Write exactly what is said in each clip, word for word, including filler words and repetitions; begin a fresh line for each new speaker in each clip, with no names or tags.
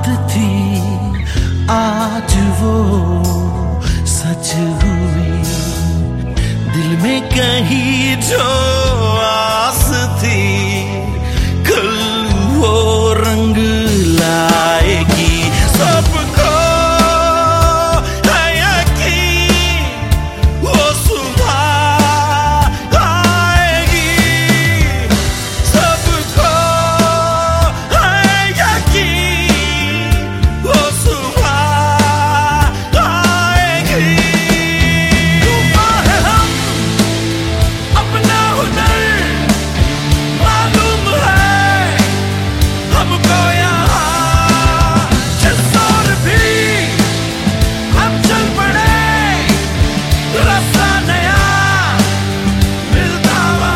बात थी आज वो सच हुई। दिल में कहीं जो आस थी कल वो रंग लाएगी। सबको है यकीन वो सुबह आएगी। सबको है यकीन वो सुबह आएगी। डूबा है हम अपना हुनर मालूम है हमको यहाँ। जिस ओर भी हम चल पड़े रास्ता नया मिलता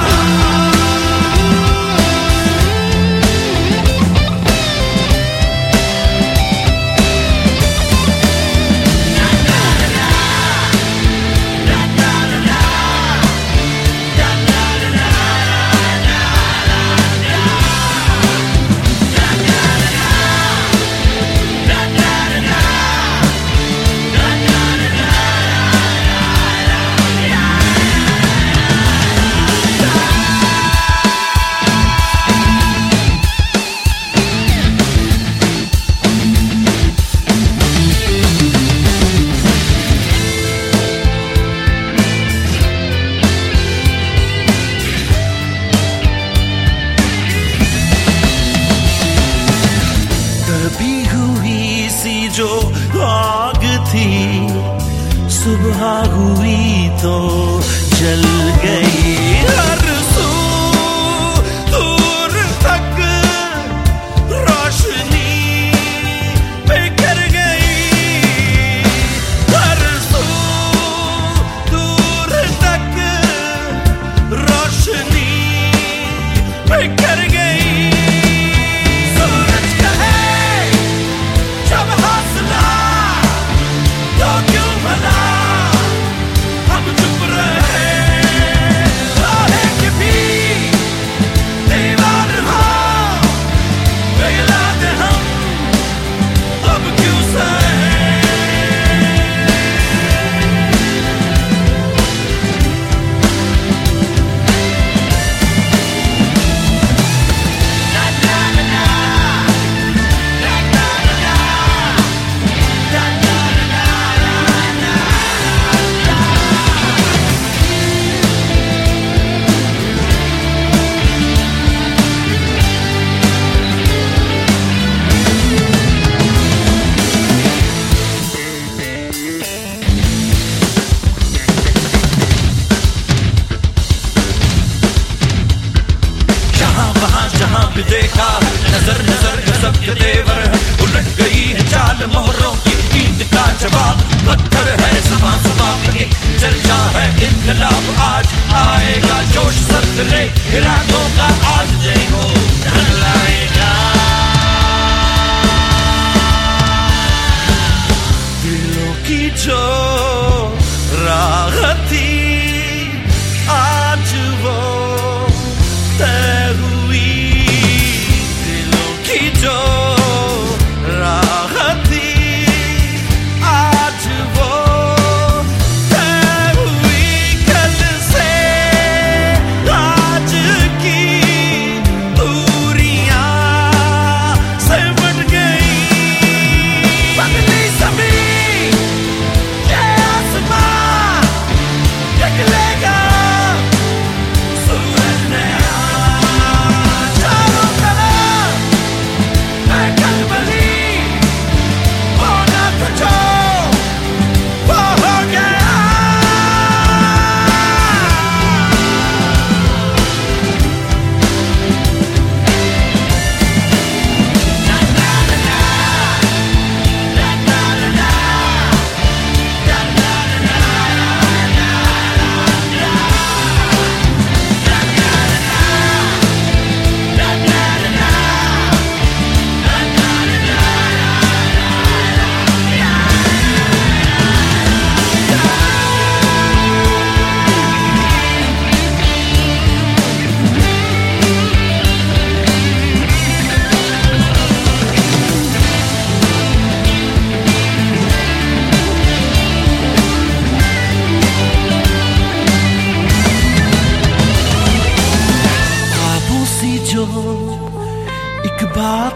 दबी हुई सी जो आग थी सुबह हुई तो जल गई। हर सू दूर तक रोशनी बिखर गई। हर सू दूर तक रोशनी बिखर गई। सूरज का है जब हौसला तो क्यों भला हम चुप रहे। आए कि भी दीवार हो पिघला दे हम अब क्यों सहे। जहां भी देखा नजर नजर गजब के तेवर है। उलट गई है चाल मोहरों की ईद का जवाब पत्थर है। सुबह सुबह में एक चर्चा है इनकलाब आज आएगा जोश सदरे इरादों का आज देखो लाएगा। दिलों की जो राह थी आज वो तय हुई। दिलों की जो राह थी आज वो तय हुई। कल से आज की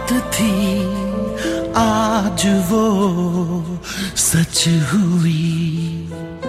बात थी आज वो सच हुई।